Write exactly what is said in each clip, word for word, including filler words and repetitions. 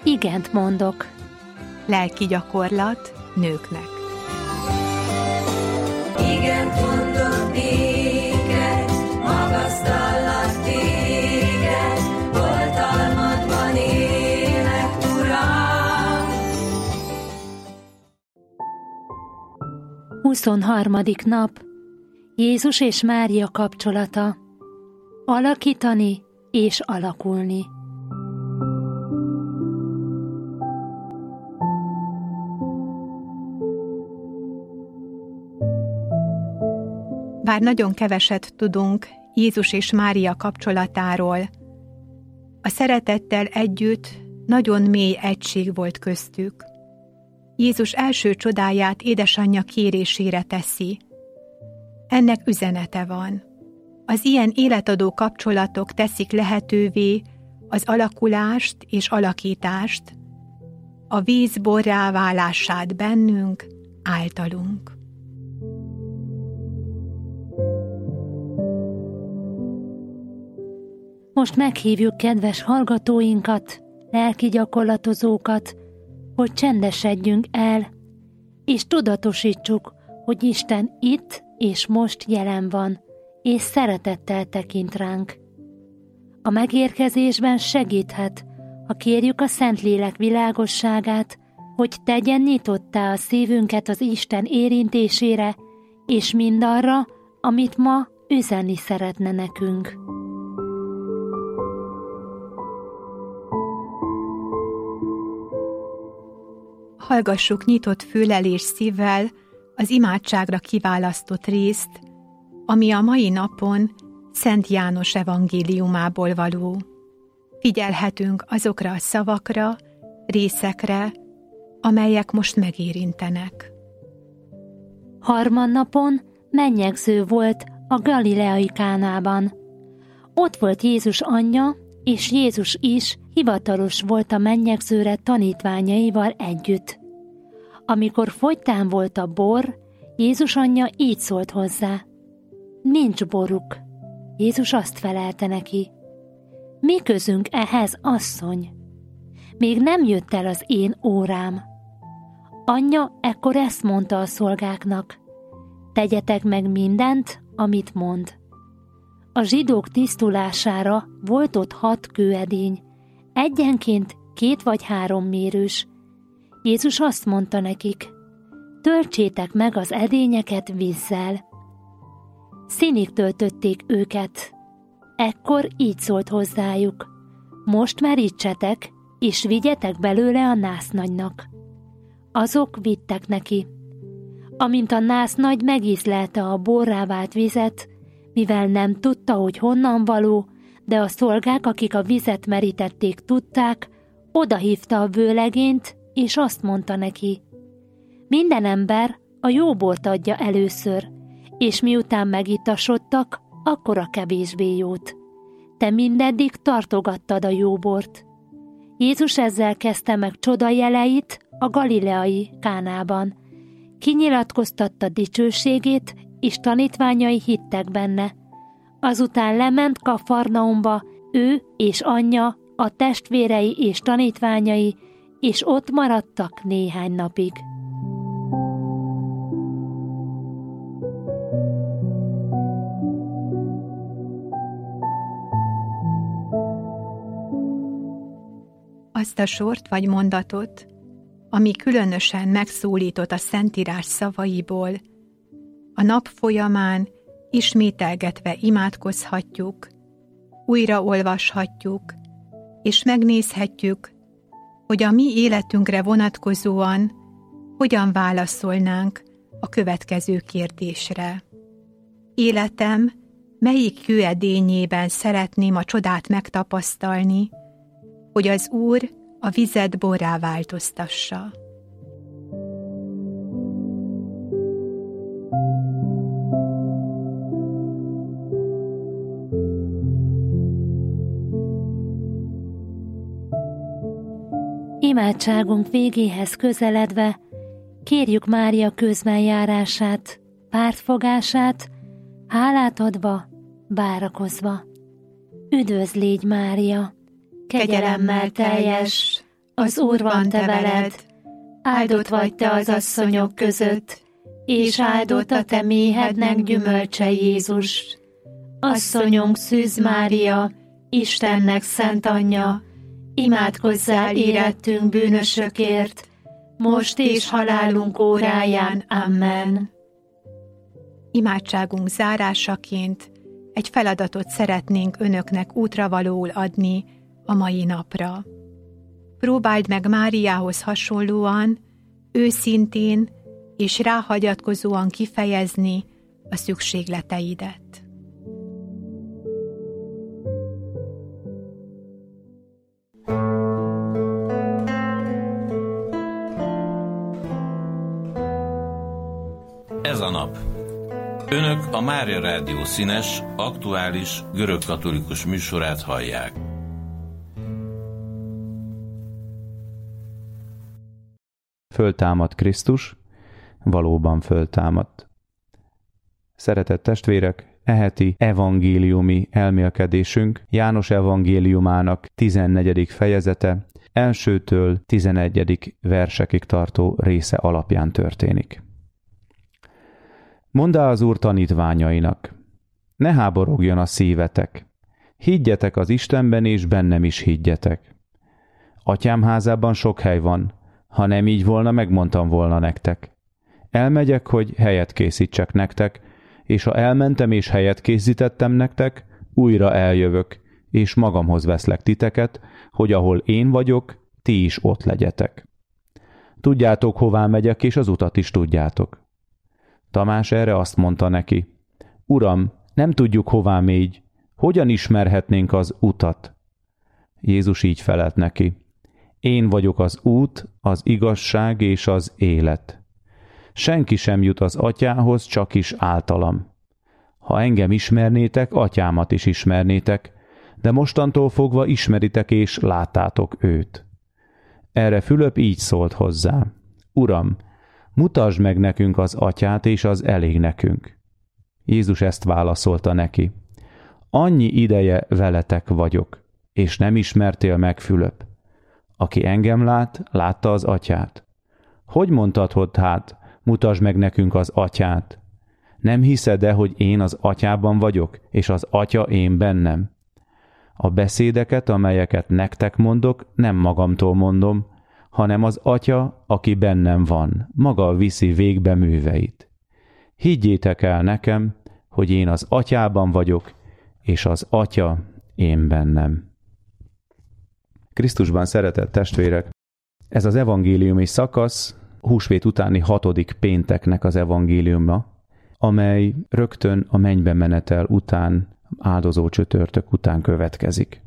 igent mondok. Lelki gyakorlat nőknek. Igent mondok néked, magasztallak téged, oltalmadban élek, Uram. huszonharmadik nap. Jézus és Mária kapcsolata. Alakítani és alakulni. Bár nagyon keveset tudunk Jézus és Mária kapcsolatáról, a szeretettel együtt nagyon mély egység volt köztük. Jézus első csodáját édesanyja kérésére teszi. Ennek üzenete van. Az ilyen életadó kapcsolatok teszik lehetővé az alakulást és alakítást, a víz borrá válását bennünk, általunk. Most meghívjuk kedves hallgatóinkat, lelki gyakorlatozókat, hogy csendesedjünk el, és tudatosítsuk, hogy Isten itt és most jelen van, és szeretettel tekint ránk. A megérkezésben segíthet, ha kérjük a Szentlélek világosságát, hogy tegyen nyitottá a szívünket az Isten érintésére, és mindarra, amit ma üzenni szeretne nekünk. Hallgassuk nyitott füllel és szívvel az imádságra kiválasztott részt, ami a mai napon Szent János evangéliumából való. Figyelhetünk azokra a szavakra, részekre, amelyek most megérintenek. Harmadnapon mennyegző volt a galileai Kánában. Ott volt Jézus anyja, és Jézus is hivatalos volt a mennyegzőre tanítványaival együtt. Amikor fogytán volt a bor, Jézus anyja így szólt hozzá: nincs boruk. Jézus azt felelte neki: mi közünk ehhez, asszony? Még nem jött el az én órám. Anyja ekkor ezt mondta a szolgáknak: tegyetek meg mindent, amit mond. A zsidók tisztulására volt ott hat kőedény, egyenként két vagy három mérős. Jézus azt mondta nekik: töltsétek meg az edényeket vízzel. Színig töltötték őket. Ekkor így szólt hozzájuk: most merítsetek, és vigyetek belőle a násznagynak. Azok vittek neki. Amint a násznagy megízlelte a borrá vált vizet, mivel nem tudta, hogy honnan való, de a szolgák, akik a vizet merítették, tudták, odahívta a vőlegényt, és azt mondta neki: minden ember a jó bort adja először, és miután megitasodtak, akkor a kevésbé jót. Te mindeddig tartogattad a jó bort. Jézus ezzel kezdte meg csodajeleit a galileai Kánában. Kinyilatkoztatta dicsőségét, és tanítványai hittek benne. Azután lement Kafarnaumba, ő és anyja, a testvérei és tanítványai, és ott maradtak néhány napig. Azt a sort vagy mondatot, ami különösen megszólított a Szentírás szavaiból, a nap folyamán ismételgetve imádkozhatjuk, újra olvashatjuk, és megnézhetjük, hogy a mi életünkre vonatkozóan hogyan válaszolnánk a következő kérdésre. Életem melyik kőedényében szeretném a csodát megtapasztalni, hogy az Úr a vizet borrá változtassa. Imádságunk végéhez közeledve kérjük Mária közbenjárását, pártfogását, hálát adva, várakozva. Üdvözl légy, Mária! Kegyelemmel teljes, Az Úr van te veled, áldott vagy te az asszonyok között, és áldott a te méhednek gyümölcse Jézus. Asszonyunk Szűz Mária, Istennek szent anyja, imádkozzál érettünk bűnösökért, most és halálunk óráján. Amen. Imádságunk zárásaként egy feladatot szeretnénk önöknek útravalóul adni a mai napra. Próbáld meg Máriához hasonlóan, őszintén és ráhagyatkozóan kifejezni a szükségleteidet. Ez a nap. Önök a Mária Rádió színes, aktuális, görögkatolikus műsorát hallják. Föltámadt Krisztus, valóban föltámadt. Szeretett testvérek, e heti evangéliumi elmélkedésünk János evangéliumának tizennegyedik fejezete, elsőtől tizenegyedik versekig tartó része alapján történik. Mondd az Úr tanítványainak, ne háborogjon a szívetek, higgyetek az Istenben és bennem is higgyetek. Atyám házában sok hely van, ha nem így volna, megmondtam volna nektek. Elmegyek, hogy helyet készítsek nektek, és ha elmentem és helyet készítettem nektek, újra eljövök, és magamhoz veszlek titeket, hogy ahol én vagyok, ti is ott legyetek. Tudjátok, hová megyek, és az utat is tudjátok. Tamás erre azt mondta neki, Uram, nem tudjuk, hová mégy, hogyan ismerhetnénk az utat? Jézus így felelt neki, én vagyok az út, az igazság és az élet. Senki sem jut az atyához, csak is általam. Ha engem ismernétek, atyámat is ismernétek, de mostantól fogva ismeritek és láttátok őt. Erre Fülöp így szólt hozzá, Uram, mutasd meg nekünk az atyát, és az elég nekünk. Jézus ezt válaszolta neki, annyi ideje veletek vagyok, és nem ismertél meg, Fülöp. Aki engem lát, látta az atyát. Hogy mondhatod hát, mutasd meg nekünk az atyát? Nem hiszed-e, hogy én az atyában vagyok, és az atya én bennem? A beszédeket, amelyeket nektek mondok, nem magamtól mondom, hanem az atya, aki bennem van, maga viszi végbe műveit. Higgyétek el nekem, hogy én az atyában vagyok, és az atya én bennem. Krisztusban szeretett testvérek, ez az evangéliumi szakasz húsvét utáni hatodik pénteknek az evangéliuma, amely rögtön a mennybe menetel után, áldozó csütörtök után következik.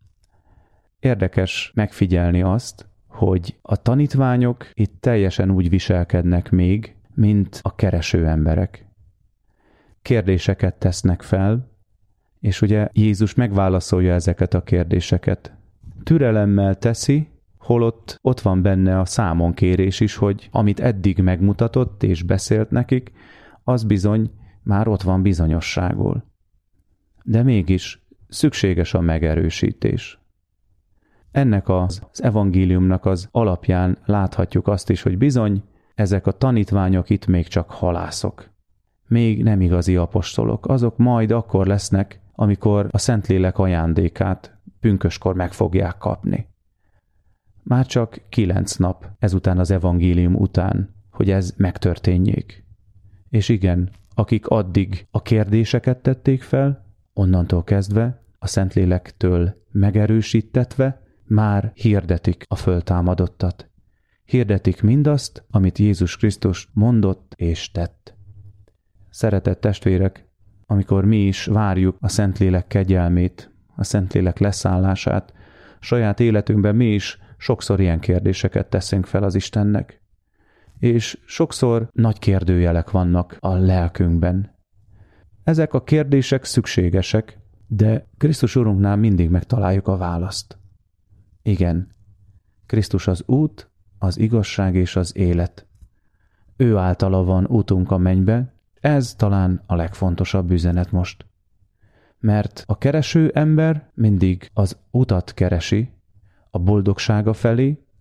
Érdekes megfigyelni azt, hogy a tanítványok itt teljesen úgy viselkednek még, mint a kereső emberek. Kérdéseket tesznek fel, és ugye Jézus megválaszolja ezeket a kérdéseket. Türelemmel teszi, holott ott van benne a számonkérés is, hogy amit eddig megmutatott és beszélt nekik, az bizony már ott van bizonyosságul. De mégis szükséges a megerősítés. Ennek az evangéliumnak az alapján láthatjuk azt is, hogy bizony ezek a tanítványok itt még csak halászok. Még nem igazi apostolok, azok majd akkor lesznek, amikor a Szentlélek ajándékát pünköskor meg fogják kapni. Már csak kilenc nap ezután az evangélium után, hogy ez megtörténjék. És igen, akik addig a kérdéseket tették fel, onnantól kezdve, a Szentlélektől megerősítetve, már hirdetik a föltámadottat. Hirdetik mindazt, amit Jézus Krisztus mondott és tett. Szeretett testvérek, amikor mi is várjuk a Szentlélek kegyelmét, a Szentlélek leszállását, saját életünkben mi is sokszor ilyen kérdéseket teszünk fel az Istennek. És sokszor nagy kérdőjelek vannak a lelkünkben. Ezek a kérdések szükségesek, de Krisztus Urunknál mindig megtaláljuk a választ. Igen, Krisztus az út, az igazság és az élet. Ő általa van útunk a mennybe, ez talán a legfontosabb üzenet most. Mert a kereső ember mindig az utat keresi, a boldogsága felé,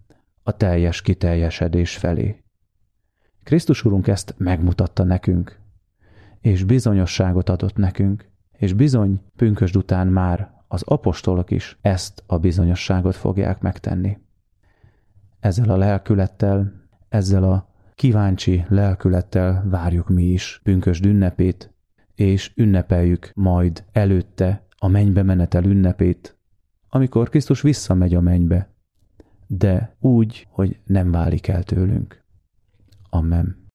a teljes kiteljesedés felé. Krisztus Urunk ezt megmutatta nekünk, és bizonyosságot adott nekünk, és bizony pünkösd után már az apostolok is ezt a bizonyosságot fogják megtenni. Ezzel a lelkülettel, ezzel a kíváncsi lelkülettel várjuk mi is pünkösd ünnepét, és ünnepeljük majd előtte a mennybe menetel ünnepét, amikor Krisztus visszamegy a mennybe, de úgy, hogy nem válik el tőlünk. Amen.